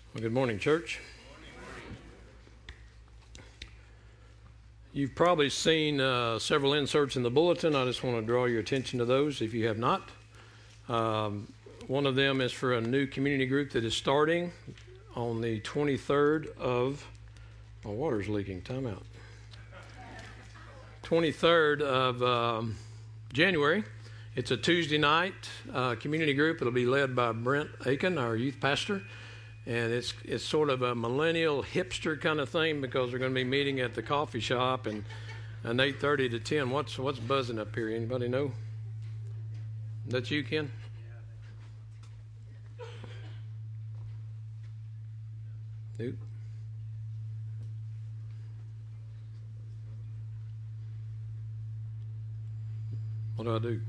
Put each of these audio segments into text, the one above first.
Well, good morning, church. You've probably seen several inserts in the bulletin. I just want to draw your attention to those if you have not. One of them is for a new community group that is starting on the 23rd of, my water's leaking, time out. 23rd of January. It's a Tuesday night community group. It'll be led by Brent Aiken, our youth pastor. And it's sort of a millennial hipster kind of thing because we're going to be meeting at the coffee shop and 8:30 to 10. What's buzzing up here? Anybody know? That's you, Ken? Nope. What do I do?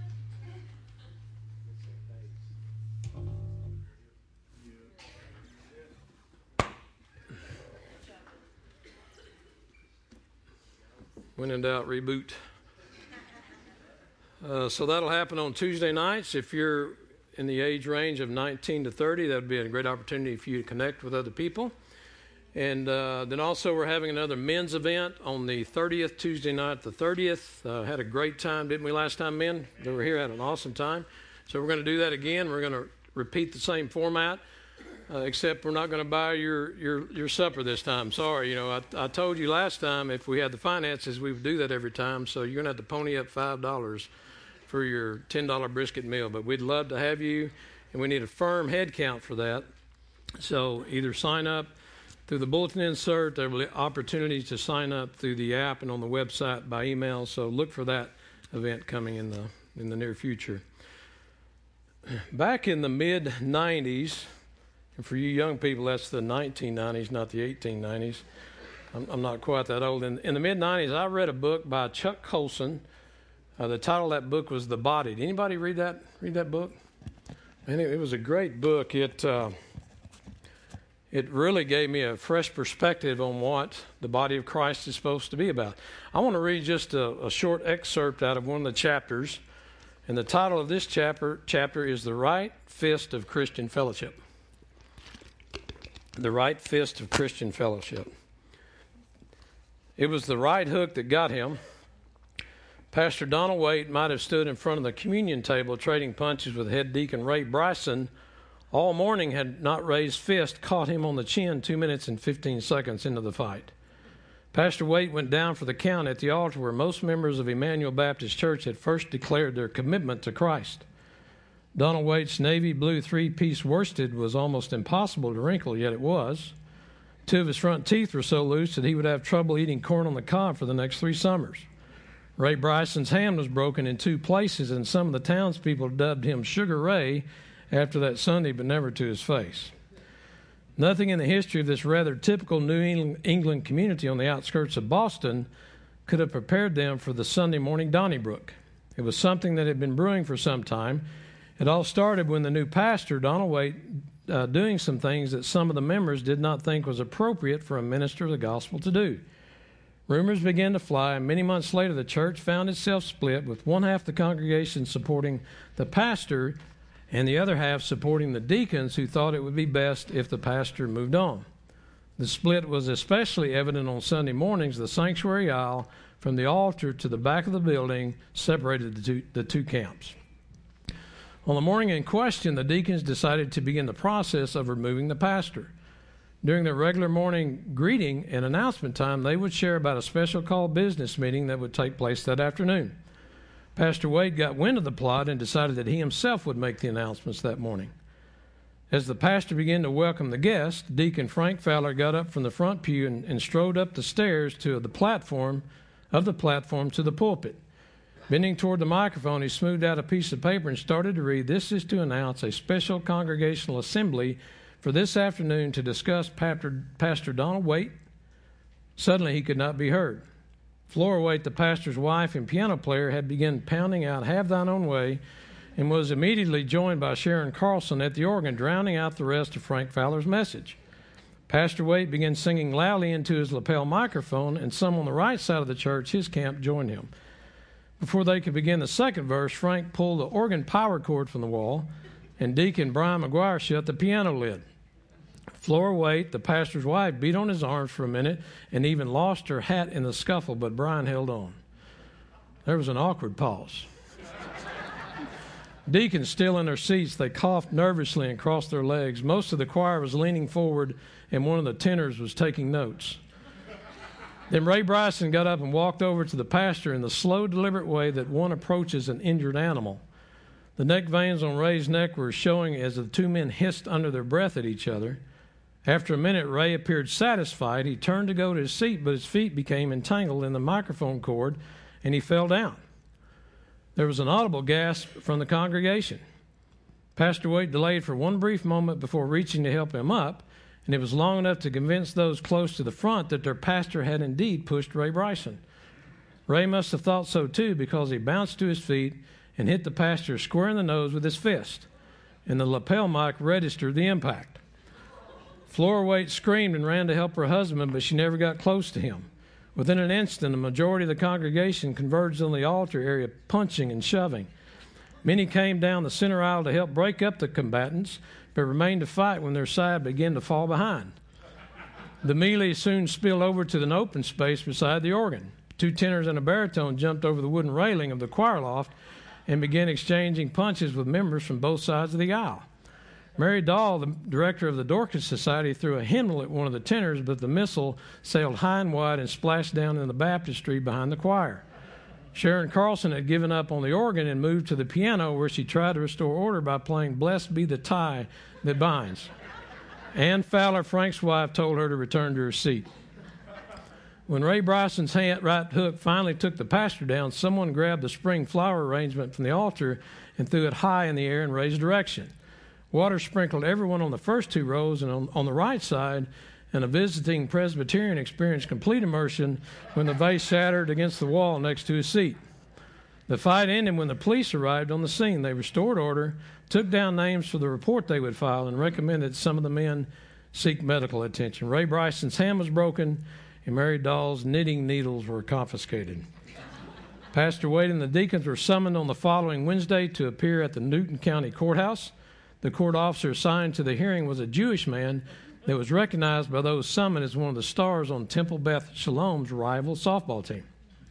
When in doubt, reboot. So that'll happen on Tuesday nights. If you're in the age range of 19 to 30, that would be a great opportunity for you to connect with other people. And then also we're having another men's event on the 30th, Tuesday night, the 30th. Had a great time, didn't we, last time, men? They were here, had an awesome time. So we're going to do that again. We're going to repeat the same format. Except we're not going to buy your supper this time. Sorry, I told you last time if we had the finances, we would do that every time. So you're going to have to pony up $5 for your $10 brisket meal. But we'd love to have you, and we need a firm head count for that. So either sign up through the bulletin insert. There will be opportunities to sign up through the app and on the website by email. So look for that event coming in the near future. Back in the mid-'90s. And for you young people, that's the 1990s, not the 1890s. I'm not quite that old. In the mid-'90s, I read a book by Chuck Colson. The title of that book was The Body. Did anybody read that book? And it was a great book. It really gave me a fresh perspective on what the body of Christ is supposed to be about. I want to read just a short excerpt out of one of the chapters. And the title of this chapter is The Right Fist of Christian Fellowship. The right fist of Christian fellowship. It was the right hook that got him. Pastor Donald Waite might have stood in front of the communion table trading punches with head deacon Ray Bryson all morning had not Ray's fist caught him on the chin 2 minutes and 15 seconds into the fight. Pastor Waite went down for the count at the altar where most members of Emmanuel Baptist Church had first declared their commitment to Christ. Donald Waite's navy blue three-piece worsted was almost impossible to wrinkle, yet it was. 2 of his front teeth were so loose that he would have trouble eating corn on the cob for the next 3 summers. Ray Bryson's hand was broken in 2 places, and some of the townspeople dubbed him Sugar Ray after that Sunday, but never to his face. Nothing in the history of this rather typical New England community on the outskirts of Boston could have prepared them for the Sunday morning Donnybrook. It was something that had been brewing for some time. It all started when the new pastor, Donald Waite, doing some things that some of the members did not think was appropriate for a minister of the gospel to do. Rumors began to fly, and many months later the church found itself split, with one half the congregation supporting the pastor and the other half supporting the deacons who thought it would be best if the pastor moved on. The split was especially evident on Sunday mornings. The sanctuary aisle from the altar to the back of the building separated the two camps. On the morning in question, the deacons decided to begin the process of removing the pastor. During their regular morning greeting and announcement time, they would share about a special called business meeting that would take place that afternoon. Pastor Wade got wind of the plot and decided that he himself would make the announcements that morning. As the pastor began to welcome the guests, Deacon Frank Fowler got up from the front pew and strode up the stairs to the platform to the pulpit. Bending toward the microphone, he smoothed out a piece of paper and started to read, "This is to announce a special congregational assembly for this afternoon to discuss Pastor Donald Waite." Suddenly he could not be heard. Flora Waite, the pastor's wife and piano player, had begun pounding out "Have Thine Own Way" and was immediately joined by Sharon Carlson at the organ, drowning out the rest of Frank Fowler's message. Pastor Waite began singing loudly into his lapel microphone, and some on the right side of the church, his camp, joined him. Before they could begin the second verse, Frank pulled the organ power cord from the wall, and Deacon Brian McGuire shut the piano lid. Flora Waite, the pastor's wife, beat on his arms for a minute and even lost her hat in the scuffle, but Brian held on. There was an awkward pause. Deacons still in their seats, they coughed nervously and crossed their legs. Most of the choir was leaning forward, and one of the tenors was taking notes. Then Ray Bryson got up and walked over to the pastor in the slow, deliberate way that one approaches an injured animal. The neck veins on Ray's neck were showing as the two men hissed under their breath at each other. After a minute, Ray appeared satisfied. He turned to go to his seat, but his feet became entangled in the microphone cord, and he fell down. There was an audible gasp from the congregation. Pastor Waite delayed for one brief moment before reaching to help him up, and it was long enough to convince those close to the front that their pastor had indeed pushed Ray Bryson. Ray must have thought so too, because he bounced to his feet and hit the pastor square in the nose with his fist, and the lapel mic registered the impact. Flora Waite screamed and ran to help her husband, but she never got close to him. Within an instant, the majority of the congregation converged on the altar area, punching and shoving. Many came down the center aisle to help break up the combatants, but remained to fight when their side began to fall behind. The melee soon spilled over to an open space beside the organ. Two tenors and a baritone jumped over the wooden railing of the choir loft and began exchanging punches with members from both sides of the aisle. Mary Dahl, the director of the Dorcas Society, threw a hymnal at one of the tenors, but the missile sailed high and wide and splashed down in the baptistry behind the choir. Sharon Carlson had given up on the organ and moved to the piano, where she tried to restore order by playing Blessed Be the Tie That Binds. Ann Fowler, Frank's wife, told her to return to her seat. When Ray Bryson's right hook finally took the pastor down, someone grabbed the spring flower arrangement from the altar and threw it high in the air in Ray's direction. Water sprinkled everyone on the first two rows and on the right side, and a visiting Presbyterian experienced complete immersion when the vase shattered against the wall next to his seat. The fight ended when the police arrived on the scene. They restored order, took down names for the report they would file, and recommended some of the men seek medical attention. Ray Bryson's hand was broken, and Mary Dahl's knitting needles were confiscated. Pastor Waite and the deacons were summoned on the following Wednesday to appear at the Newton County Courthouse. The court officer assigned to the hearing was a Jewish man that was recognized by those summoned as one of the stars on Temple Beth Shalom's rival softball team.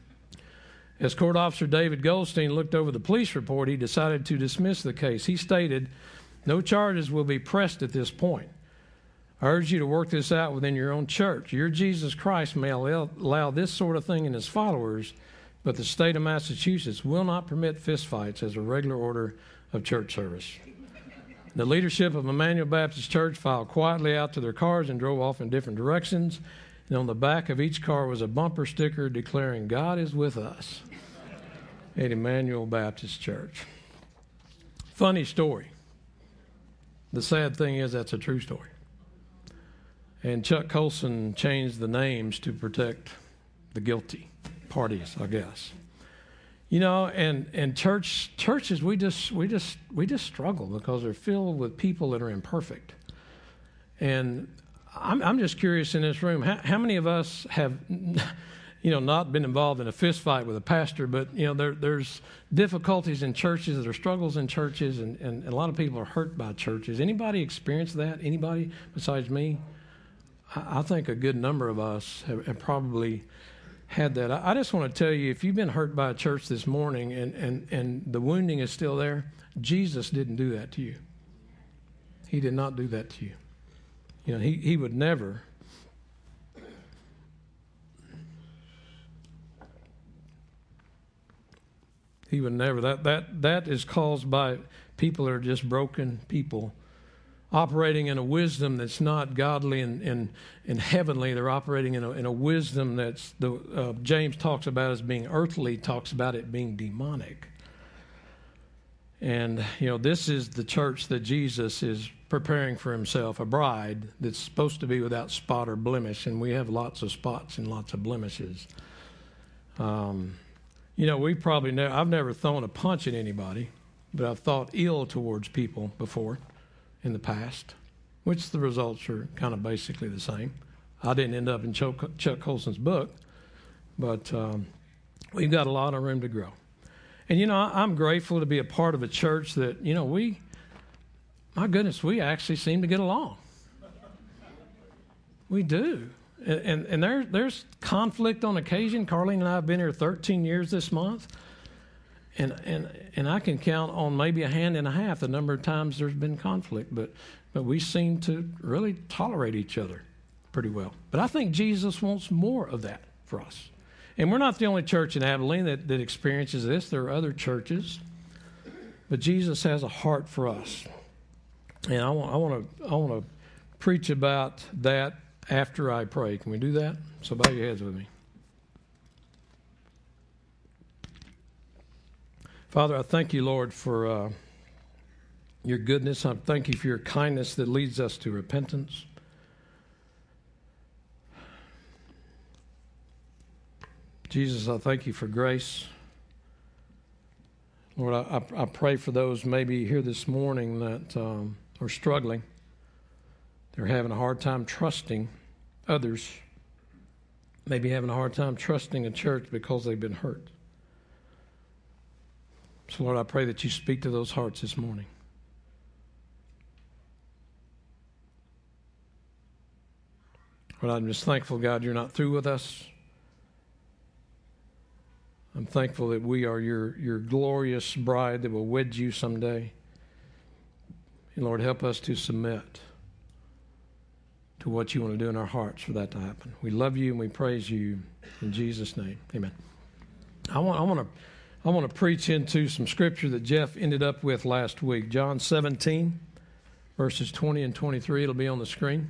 As Court Officer David Goldstein looked over the police report, he decided to dismiss the case. He stated, "No charges will be pressed at this point. I urge you to work this out within your own church. Your Jesus Christ may allow this sort of thing in his followers, but the state of Massachusetts will not permit fistfights as a regular order of church service." The leadership of Emmanuel Baptist Church filed quietly out to their cars and drove off in different directions. And on the back of each car was a bumper sticker declaring, "God is with us" at Emmanuel Baptist Church. Funny story. The sad thing is that's a true story. And Chuck Colson changed the names to protect the guilty parties, I guess. You know, and churches, we just struggle because they're filled with people that are imperfect. And I'm just curious in this room, how many of us have, not been involved in a fist fight with a pastor, but there's difficulties in churches, there are struggles in churches, and a lot of people are hurt by churches. Anybody experience that? Anybody besides me? I think a good number of us have probably had that. I just want to tell you, if you've been hurt by a church this morning and the wounding is still there, Jesus didn't do that to you. He did not do that to you. He would never. He would never. That is caused by people that are just broken people operating in a wisdom that's not godly and heavenly. They're operating in a wisdom that's James talks about as being earthly, talks about it being demonic. And this is the church that Jesus is preparing for himself, a bride that's supposed to be without spot or blemish, and we have lots of spots and lots of blemishes. I've never thrown a punch at anybody, but I've thought ill towards people before in the past, which the results are kind of basically the same. I didn't end up in Chuck Colson's book, but we've got a lot of room to grow. And, I'm grateful to be a part of a church that, we actually seem to get along. We do. And there's conflict on occasion. Carlene and I have been here 13 years this month. And I can count on maybe a hand and a half the number of times there's been conflict. But we seem to really tolerate each other pretty well. But I think Jesus wants more of that for us. And we're not the only church in Abilene that experiences this. There are other churches. But Jesus has a heart for us. And I want to preach about that after I pray. Can we do that? So bow your heads with me. Father, I thank you, Lord, for your goodness. I thank you for your kindness that leads us to repentance. Jesus, I thank you for grace. Lord, I pray for those maybe here this morning that are struggling. They're having a hard time trusting others. Maybe having a hard time trusting a church because they've been hurt. So, Lord, I pray that you speak to those hearts this morning. Lord, I'm just thankful, God, you're not through with us. I'm thankful that we are your glorious bride that will wed you someday. And, Lord, help us to submit to what you want to do in our hearts for that to happen. We love you and we praise you in Jesus' name. Amen. I want to preach into some scripture that Jeff ended up with last week. John 17, verses 20 and 23. It'll be on the screen.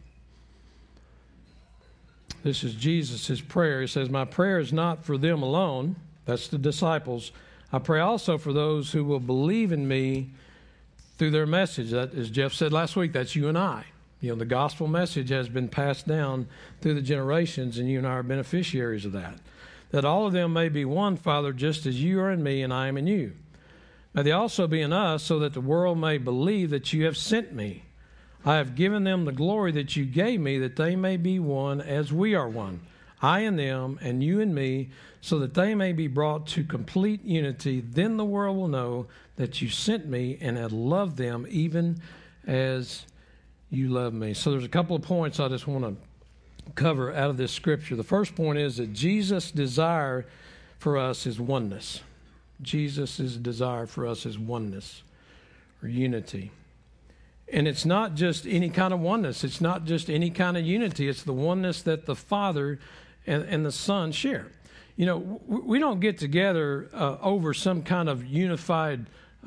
This is Jesus' prayer. He says, "My prayer is not for them alone," that's the disciples. "I pray also for those who will believe in me through their message." That, as Jeff said last week, that's you and I. You know, the gospel message has been passed down through the generations, and you and I are beneficiaries of that. "That all of them may be one, Father, just as you are in me and I am in you. May they also be in us, so that the world may believe that you have sent me. I have given them the glory that you gave me, that they may be one as we are one. I and them, and you and me, so that they may be brought to complete unity. Then the world will know that you sent me and have loved them even as you love me." So there's a couple of points I just want to cover out of this scripture. The first point is that Jesus' desire for us is oneness. Jesus' desire for us is oneness or unity. And it's not just any kind of oneness. It's not just any kind of unity. It's the oneness that the Father and the Son share. You know, we don't get together over some kind of unified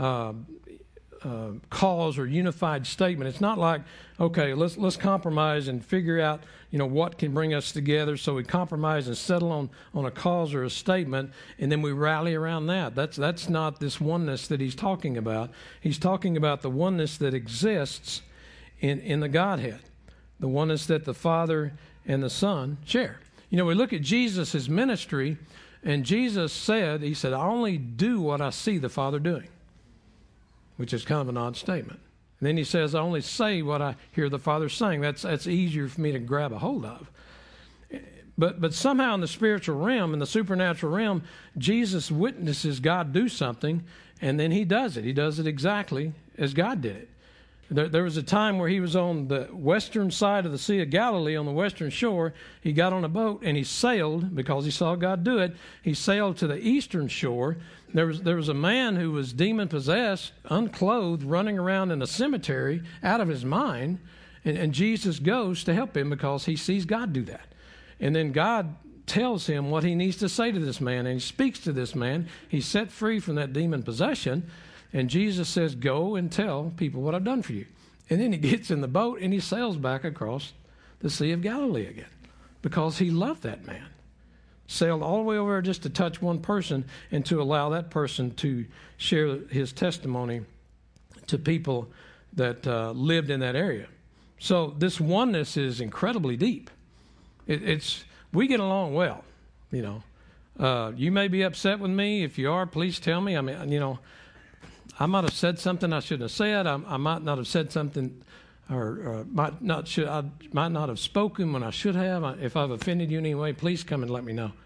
cause or unified statement. It's not like, okay, let's compromise and figure out, you know, what can bring us together. So we compromise and settle on a cause or a statement, and then we rally around that. That's not this oneness that he's talking about. He's talking about the oneness that exists in the Godhead, the oneness that the Father and the Son share. You know, we look at Jesus' ministry, and Jesus said, he said, "I only do what I see the Father doing," which is kind of an odd statement. And then he says, "I only say what I hear the Father saying." That's easier for me to grab a hold of. But somehow in the spiritual realm, in the supernatural realm, Jesus witnesses God do something, and then he does it. He does it exactly as God did it. There was a time where he was on the western side of the Sea of Galilee, on the western shore. He got on a boat and he sailed, because he saw God do it. He sailed to the eastern shore. There was a man who was demon-possessed, unclothed, running around in a cemetery out of his mind. And Jesus goes to help him because he sees God do that. And then God tells him what he needs to say to this man, and he speaks to this man. He's set free from that demon possession. And Jesus says, "Go and tell people what I've done for you." And then he gets in the boat and he sails back across the Sea of Galilee again, because he loved that man. Sailed all the way over just to touch one person and to allow that person to share his testimony to people that lived in that area. So this oneness is incredibly deep. We get along well, you know. You may be upset with me. If you are, please tell me. I mean, you know, I might have said something I shouldn't have said. I might not have said something, or might not have spoken when I should have. If I've offended you in any way, please come and let me know.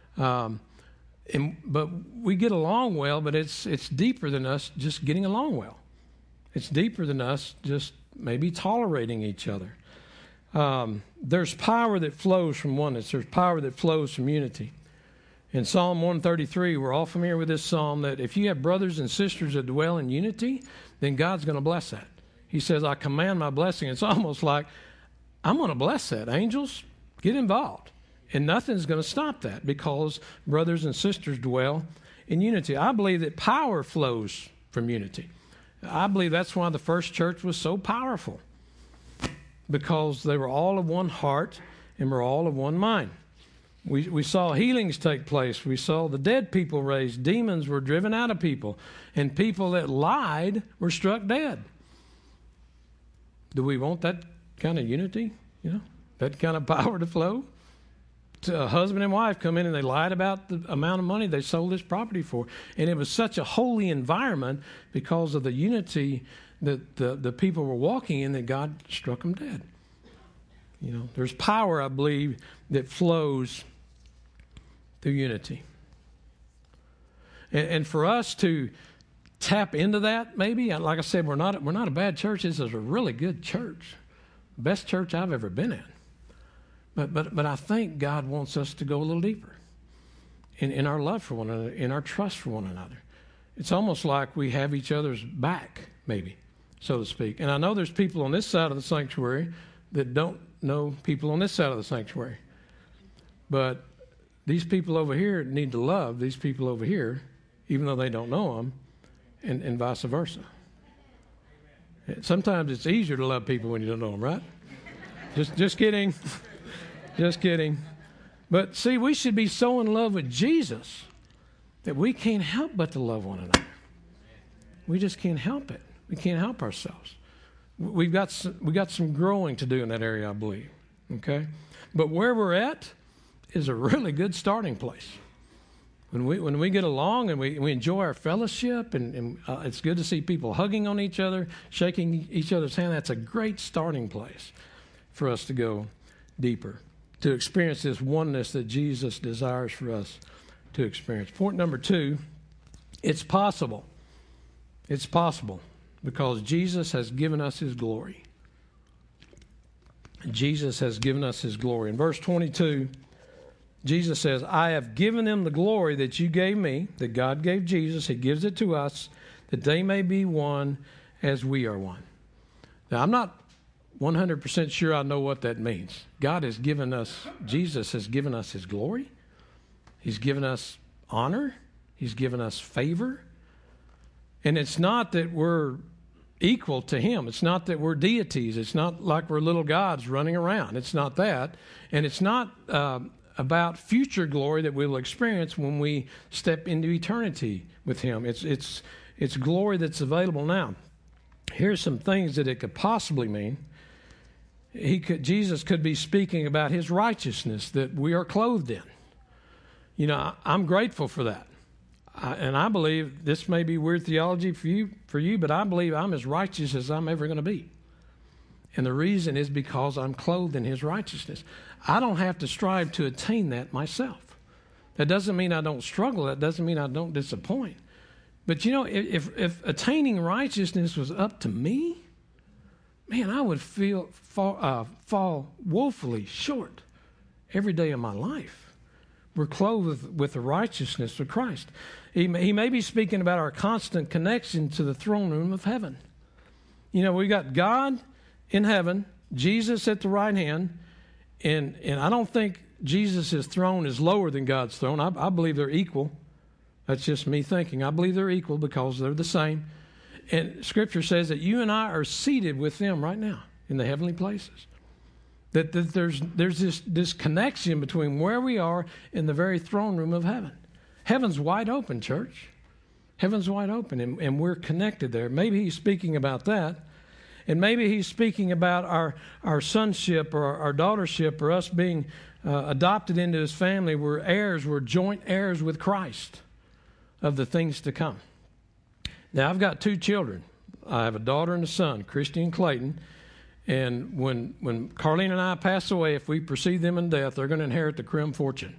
But we get along well, but it's deeper than us just getting along well. It's deeper than us just maybe tolerating each other. There's power that flows from oneness. There's power that flows from unity. In Psalm 133, we're all familiar with this psalm, that if you have brothers and sisters that dwell in unity, then God's going to bless that. He says, I command my blessing. It's almost like, I'm going to bless that. Angels, get involved. And nothing's going to stop that because brothers and sisters dwell in unity. I believe that power flows from unity. I believe that's why the first church was so powerful, because they were all of one heart and were all of one mind. We saw healings take place. We saw the dead people raised. Demons were driven out of people. And people that lied were struck dead. Do we want that kind of unity? You know, that kind of power to flow? To a husband and wife come in and they lied about the amount of money they sold this property for. And it was such a holy environment because of the unity that the people were walking in that God struck them dead. You know, there's power, I believe, that flows through unity. And for us to tap into that, maybe, like I said, we're not a bad church. This is a really good church. Best church I've ever been in. But I think God wants us to go a little deeper in our love for one another, in our trust for one another. It's almost like we have each other's back, maybe, so to speak. And I know there's people on this side of the sanctuary that don't know people on this side of the sanctuary. But these people over here need to love these people over here, even though they don't know them, and vice versa. Sometimes it's easier to love people when you don't know them, right? Just kidding. Just kidding. But see, we should be so in love with Jesus that we can't help but to love one another. We just can't help it. We can't help ourselves. We got some growing to do in that area, I believe. Okay? But where we're at is a really good starting place. When we get along and we enjoy our fellowship, and it's good to see people hugging on each other, shaking each other's hand, that's a great starting place for us to go deeper, to experience this oneness that Jesus desires for us to experience. Point number 2, it's possible. It's possible because Jesus has given us his glory. Jesus has given us his glory. In verse 22, Jesus says, I have given them the glory that you gave me, that God gave Jesus. He gives it to us, that they may be one as we are one. Now, I'm not 100% sure I know what that means. God has given us, Jesus has given us his glory. He's given us honor. He's given us favor. And it's not that we're equal to him. It's not that we're deities. It's not like we're little gods running around. It's not that. And it's not about future glory that we'll experience when we step into eternity with him. It's glory that's available now. Here's some things that it could possibly mean. Jesus could be speaking about his righteousness that we are clothed in. You know, I'm grateful for that. And I believe this may be weird theology for you, but I believe I'm as righteous as I'm ever going to be. And the reason is because I'm clothed in his righteousness. I don't have to strive to attain that myself. That doesn't mean I don't struggle. That doesn't mean I don't disappoint. But you know, if attaining righteousness was up to me, man, I would fall woefully short every day of my life. We're clothed with the righteousness of Christ. He may be speaking about our constant connection to the throne room of heaven. You know, we got God in heaven, Jesus at the right hand, and I don't think Jesus' throne is lower than God's throne. I believe they're equal. That's just me thinking. I believe they're equal because they're the same. And Scripture says that you and I are seated with them right now in the heavenly places. That there's this connection between where we are and the very throne room of heaven. Heaven's wide open, church. Heaven's wide open, and we're connected there. Maybe he's speaking about that. And maybe he's speaking about our sonship or our daughtership or us being adopted into his family. We're joint heirs with Christ of the things to come. Now, I've got 2 children. I have a daughter and a son, Christy and Clayton. And when Carlene and I pass away, if we precede them in death, they're going to inherit the Krim fortune,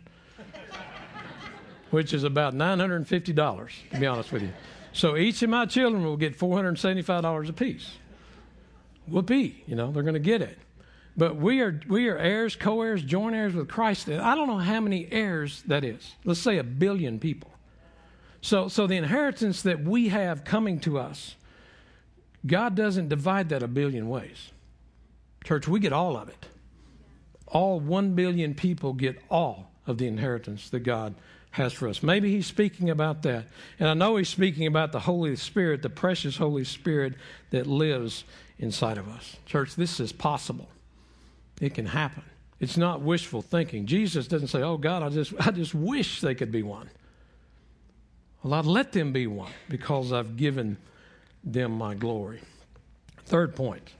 which is about $950, to be honest with you. So each of my children will get $475 apiece. Whoopee, you know, they're going to get it. But we are heirs, co-heirs, joint heirs with Christ. I don't know how many heirs that is. Let's say 1 billion people. So the inheritance that we have coming to us, God doesn't divide that 1 billion ways. Church, we get all of it. All 1 billion people get all of the inheritance that God has for us. Maybe he's speaking about that. And I know he's speaking about the Holy Spirit, the precious Holy Spirit that lives inside of us. Church, this is possible. It can happen. It's not wishful thinking. Jesus doesn't say, oh God, I just wish they could be one. Well, I'd let them be one because I've given them my glory. Third point.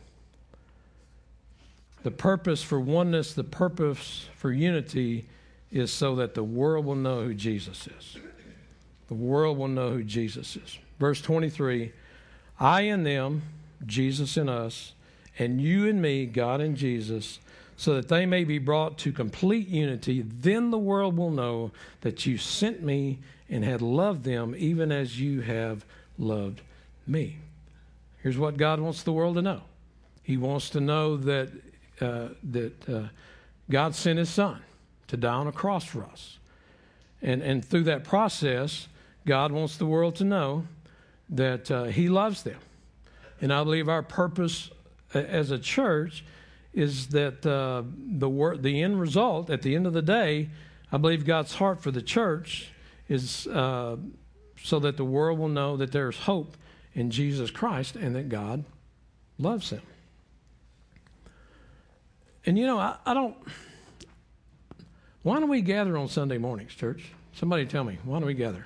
The purpose for oneness, the purpose for unity is so that the world will know who Jesus is. The world will know who Jesus is. Verse 23, I and them, Jesus and us, and you and me, God and Jesus, so that they may be brought to complete unity. Then the world will know that you sent me and had loved them even as you have loved me. Here's what God wants the world to know. He wants to know that God sent his son to die on a cross for us. And through that process, God wants the world to know that he loves them. And I believe our purpose as a church is that the end result, at the end of the day, I believe God's heart for the church is so that the world will know that there's hope in Jesus Christ and that God loves them. And you know, I don't... Why do we gather on Sunday mornings, church? Somebody tell me, why do we gather?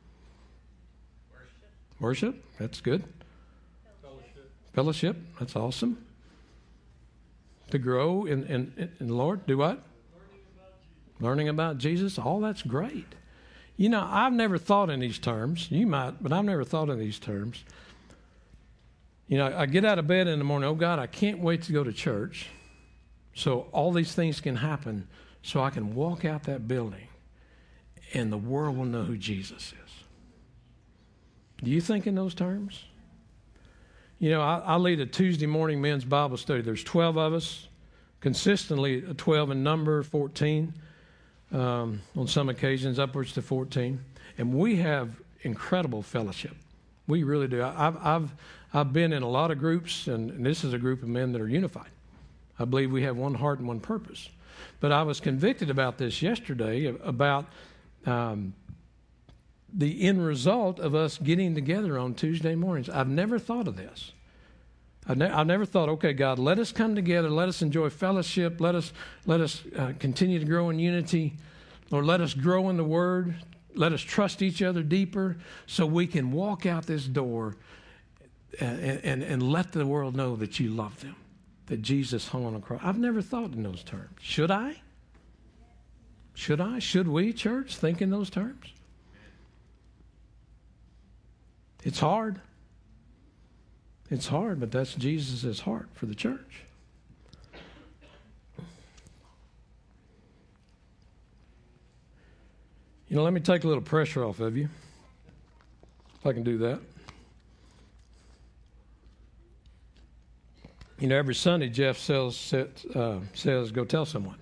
Worship? That's good. Fellowship? That's awesome. To grow in the Lord? Do what? Learning about Jesus. All that's great. You know, I've never thought in these terms. You might, but I've never thought in these terms. You know, I get out of bed in the morning, oh God, I can't wait to go to church so all these things can happen so I can walk out that building and the world will know who Jesus is. Do you think in those terms? You know, I lead a Tuesday morning men's Bible study. There's 12 of us, consistently 12 in number, 14, on some occasions upwards to 14. And we have incredible fellowship. We really do. I've been in a lot of groups, and this is a group of men that are unified. I believe we have one heart and one purpose. But I was convicted about this yesterday, about the end result of us getting together on Tuesday mornings. I've never thought of this. I've never thought, okay, God, let us come together, let us enjoy fellowship, let us continue to grow in unity, or let us grow in the Word, let us trust each other deeper, so we can walk out this door and let the world know that you love them, that Jesus hung on a cross. I've never thought in those terms. Should I? Should I? Should we, church, think in those terms? It's hard. It's hard, but that's Jesus' heart for the church. You know, let me take a little pressure off of you, if I can do that. You know, every Sunday Jeff says, go tell someone.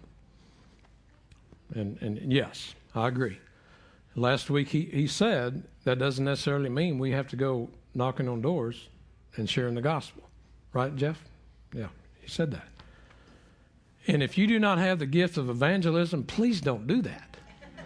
And yes, I agree. Last week he said that doesn't necessarily mean we have to go knocking on doors and sharing the gospel. Right, Jeff? Yeah, he said that. And if you do not have the gift of evangelism, please don't do that.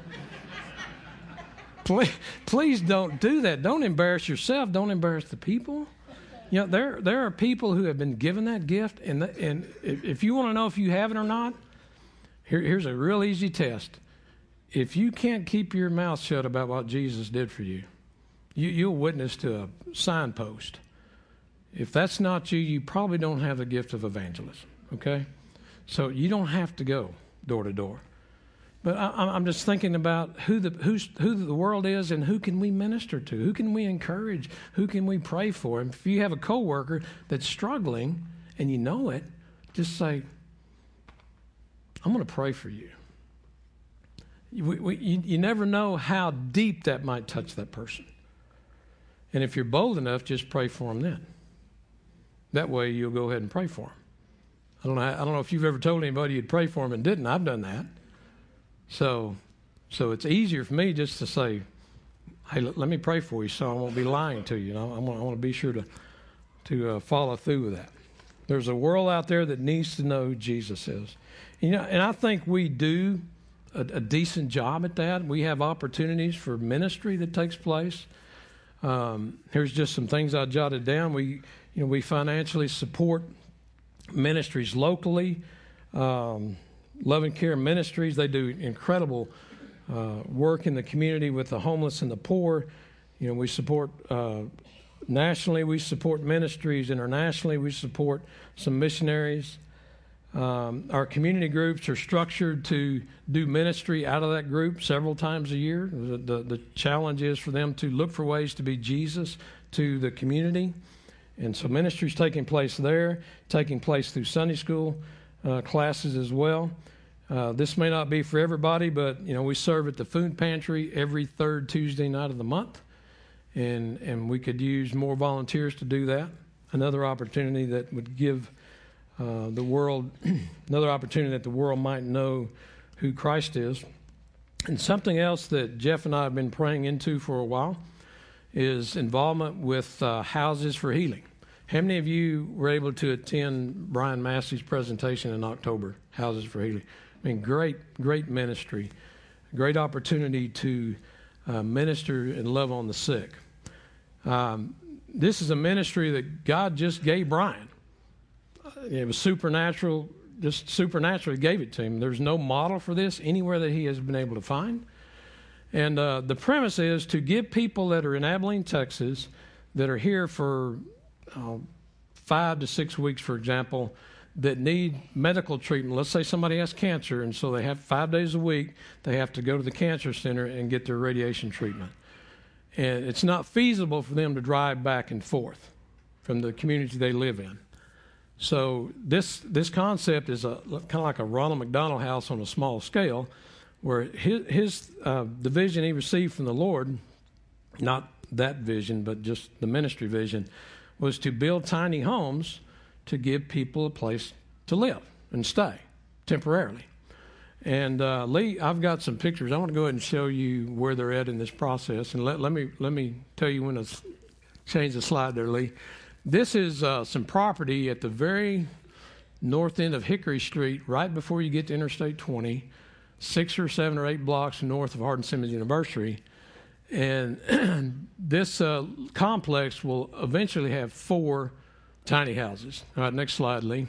Please don't do that. Don't embarrass yourself. Don't embarrass the people. You know, there are people who have been given that gift, and if you want to know if you have it or not, here's a real easy test. If you can't keep your mouth shut about what Jesus did for you, you'll witness to a signpost. If that's not you, you probably don't have the gift of evangelism, okay? So you don't have to go door to door. But I'm just thinking about who the world is and who can we minister to, who can we encourage, who can we pray for. And if you have a coworker that's struggling and you know it, just say, I'm going to pray for you. You never know how deep that might touch that person. And if you're bold enough, just pray for them then. That way you'll go ahead and pray for them. I don't know if you've ever told anybody you'd pray for them and didn't. I've done that. So it's easier for me just to say, hey, let me pray for you so I won't be lying to you. I want to be sure to follow through with that. There's a world out there that needs to know who Jesus is. And I think we do a decent job at that. We have opportunities for ministry that takes place. Here's just some things I jotted down. We financially support ministries locally. Loving Care Ministries, they do incredible work in the community with the homeless and the poor. We support nationally. We support ministries internationally. We support some missionaries. Our community groups are structured to do ministry out of that group several times a year. The challenge is for them to look for ways to be Jesus to the community. And so ministry is taking place there, taking place through Sunday school classes as well. This may not be for everybody, but we serve at the food pantry every third Tuesday night of the month, and we could use more volunteers to do that. Another opportunity that would give the world, another opportunity that the world might know who Christ is. And something else that Jeff and I have been praying into for a while is involvement with Houses for Healing. How many of you were able to attend Brian Massey's presentation in October, Houses for Healing? I mean, great ministry, great opportunity to minister and love on the sick. This is a ministry that God just gave Brian. It was supernatural, just supernaturally gave it to him. There's no model for this anywhere that he has been able to find. And the premise is to give people that are in Abilene, Texas, that are here for 5 to 6 weeks, for example, that need medical treatment. Let's say somebody has cancer, and so they have 5 days a week, they have to go to the cancer center and get their radiation treatment. And it's not feasible for them to drive back and forth from the community they live in. So this concept is kind of like a Ronald McDonald House on a small scale, where his the vision he received from the Lord, not that vision, but just the ministry vision, was to build tiny homes to give people a place to live and stay temporarily. And Lee, I've got some pictures. I want to go ahead and show you where they're at in this process. And let me tell you when to change the slide there, Lee. This is some property at the very north end of Hickory Street, right before you get to Interstate 20, 6 or 7 or 8 blocks north of Hardin-Simmons University. And this complex will eventually have 4 tiny houses. All right, next slide, Lee.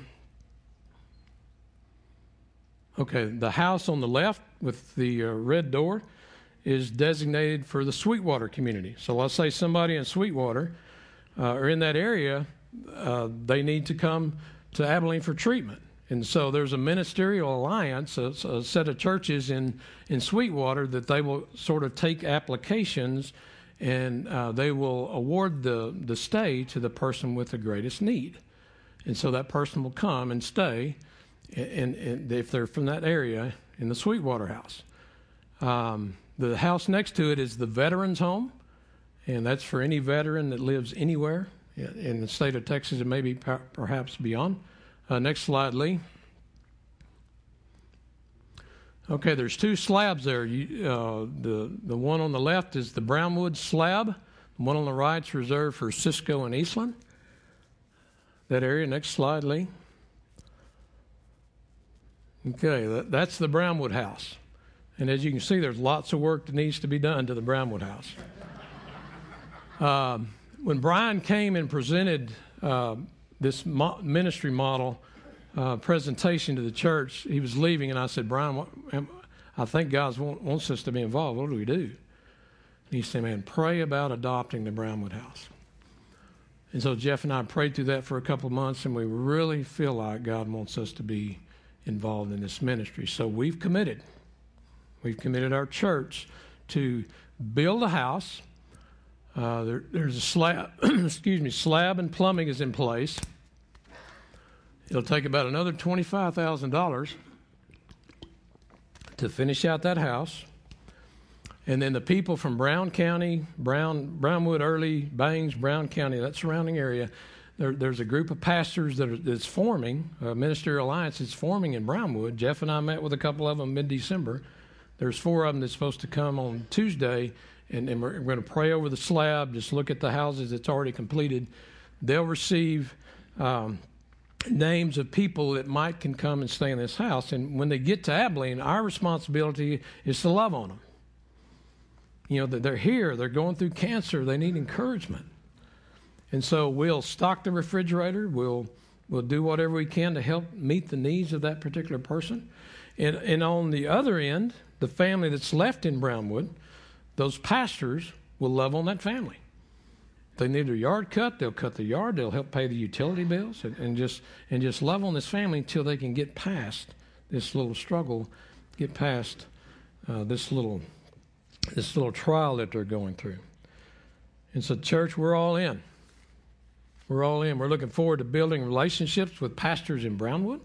Okay, the house on the left with the red door is designated for the Sweetwater community. So let's say somebody in Sweetwater or in that area, they need to come to Abilene for treatment. And so there's a ministerial alliance, a set of churches in Sweetwater that they will sort of take applications and they will award the stay to the person with the greatest need. And so that person will come and stay, and if they're from that area, in the Sweetwater house. The house next to it is the Veterans Home, and that's for any veteran that lives anywhere in the state of Texas and maybe perhaps beyond. Next slide, Lee. Okay, there's 2 slabs there. The one on the left is the Brownwood slab. The one on the right is reserved for Cisco and Eastland. That area. Next slide, Lee. Okay, that's the Brownwood house. And as you can see, there's lots of work that needs to be done to the Brownwood house. When Brian came and presented this ministry model presentation to the church, he was leaving, and I said, Brian, I think God wants us to be involved. What do we do? And he said, man, pray about adopting the Brownwood house. And so Jeff and I prayed through that for a couple of months, and we really feel like God wants us to be involved in this ministry. So we've committed our church to build a house. There's a slab, slab and plumbing is in place. It'll take about another $25,000 to finish out that house. And then the people from Brown County, Brownwood, Early, Bangs, Brown County, that surrounding area, there's a group of pastors that's forming, a ministerial alliance is forming in Brownwood. Jeff and I met with a couple of them mid-December. There's 4 of them that's supposed to come on Tuesday, and we're going to pray over the slab, just look at the houses that's already completed. They'll receive names of people that can come and stay in this house. And when they get to Abilene, our responsibility is to love on them. You know, that they're here, they're going through cancer, they need encouragement. And so we'll stock the refrigerator, we'll do whatever we can to help meet the needs of that particular person. And on the other end, the family that's left in Brownwood, those pastors will love on that family. If they need their yard cut, they'll cut the yard, they'll help pay the utility bills, and just love on this family until they can get past this little struggle, get past this little trial that they're going through. And so, church, we're all in. We're all in. We're looking forward to building relationships with pastors in Brownwood.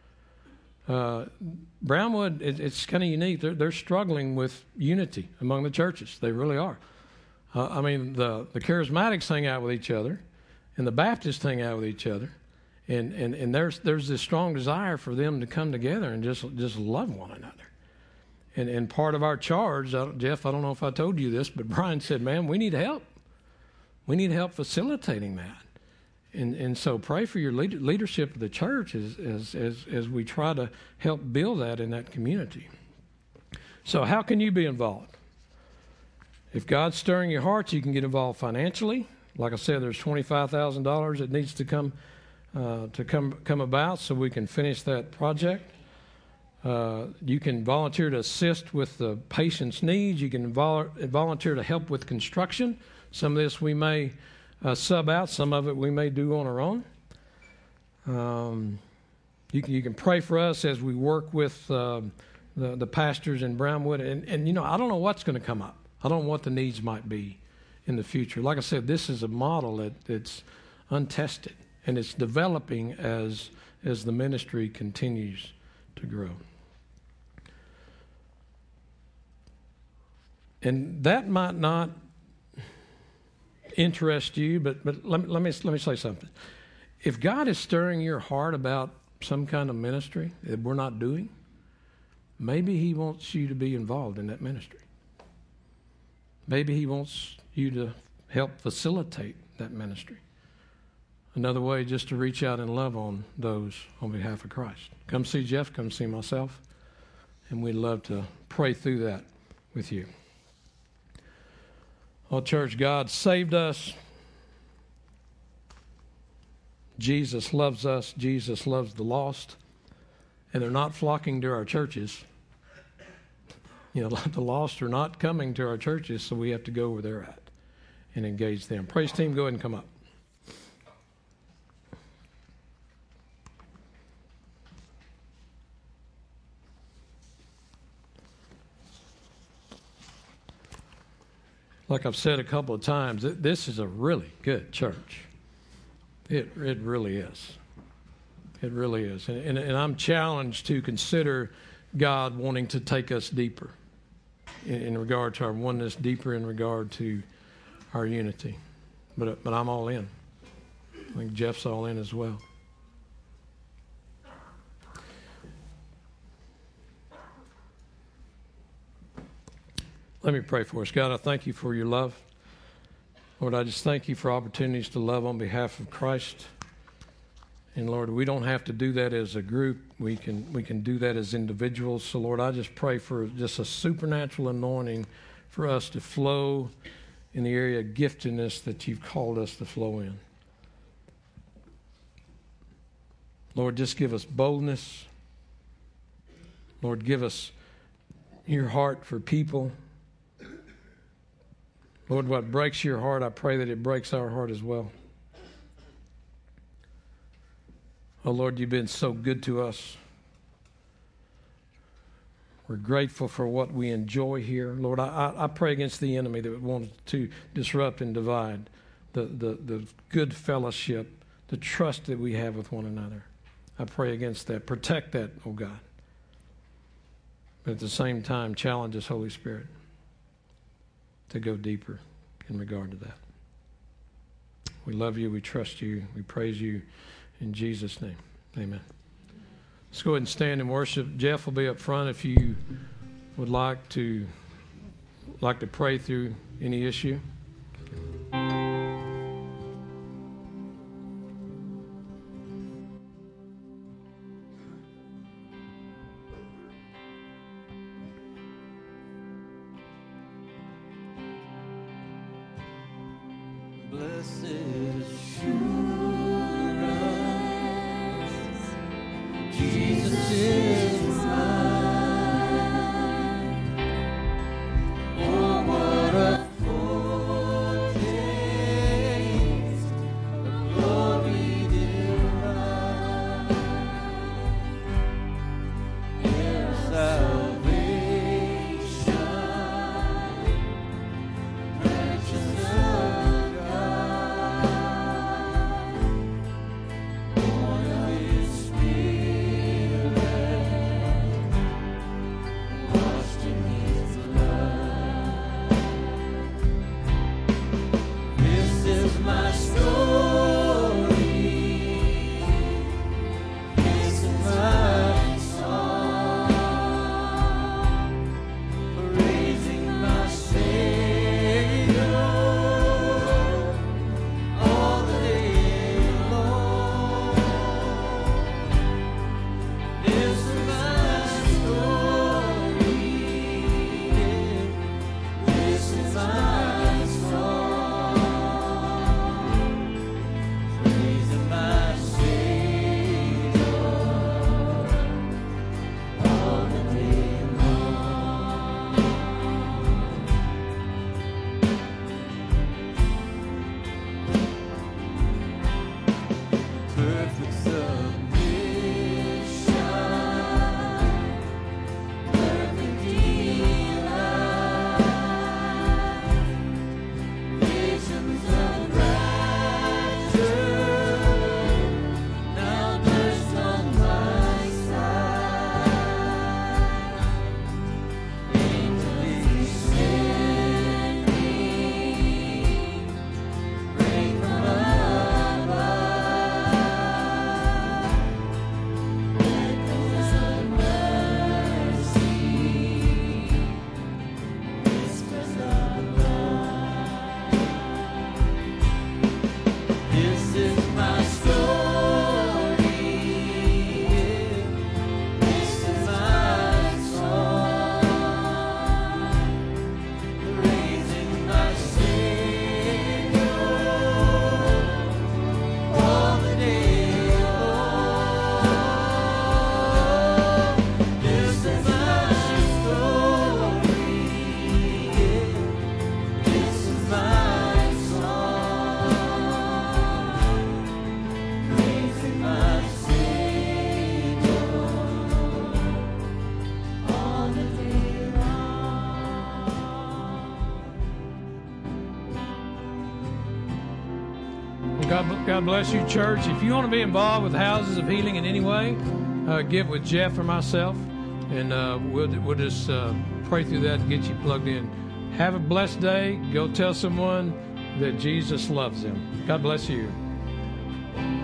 Brownwood, it's kind of unique. They're struggling with unity among the churches. They really are. I mean, the Charismatics hang out with each other, and the Baptists hang out with each other, and there's this strong desire for them to come together and just love one another. And part of our charge, Jeff, I don't know if I told you this, but Brian said, man, we need help. We need help facilitating that. And so pray for your leadership of the church as we try to help build that in that community. So how can you be involved? If God's stirring your hearts, you can get involved financially. Like I said, there's $25,000 that needs to come about so we can finish that project. You can volunteer to assist with the patient's needs. You can volunteer to help with construction. Some of this we may sub out. Some of it we may do on our own. You can pray for us as we work with the pastors in Brownwood. And, you know, I don't know what's going to come up. I don't know what the needs might be in the future. Like I said, this is a model that's untested, and it's developing as the ministry continues to grow. And that might not interest you, but let me say something. If God is stirring your heart about some kind of ministry that we're not doing, maybe He wants you to be involved in that ministry. Maybe He wants you to help facilitate that ministry. Another way, just to reach out and love on those on behalf of Christ. Come see Jeff, come see myself, and we'd love to pray through that with you. Oh, church, God saved us. Jesus loves us. Jesus loves the lost. And they're not flocking to our churches. You know, the lost are not coming to our churches, so we have to go where they're at and engage them. Praise team, go ahead and come up. Like I've said a couple of times, this is a really good church. It really is. It really is. And I'm challenged to consider God wanting to take us deeper in regard to our oneness, deeper in regard to our unity. But I'm all in. I think Jeff's all in as well. Let me pray for us. God, I thank you for your love. Lord, I just thank you for opportunities to love on behalf of Christ. And Lord, we don't have to do that as a group. We can do that as individuals. So Lord, I just pray for just a supernatural anointing for us to flow in the area of giftedness that you've called us to flow in. Lord, just give us boldness. Lord, give us your heart for people. Lord, what breaks your heart, I pray that it breaks our heart as well. Oh, Lord, you've been so good to us. We're grateful for what we enjoy here. Lord, I pray against the enemy that would want to disrupt and divide the good fellowship, the trust that we have with one another. I pray against that. Protect that, oh God. But at the same time, challenge us, Holy Spirit, to go deeper in regard to that. We love you. We trust you. We praise you in Jesus' name. Amen. Let's go ahead and stand and worship. Jeff will be up front if you would like to pray through any issue. God bless you, church. If you want to be involved with Houses of Healing in any way, get with Jeff or myself, and we'll just pray through that and get you plugged in. Have a blessed day. Go tell someone that Jesus loves them. God bless you.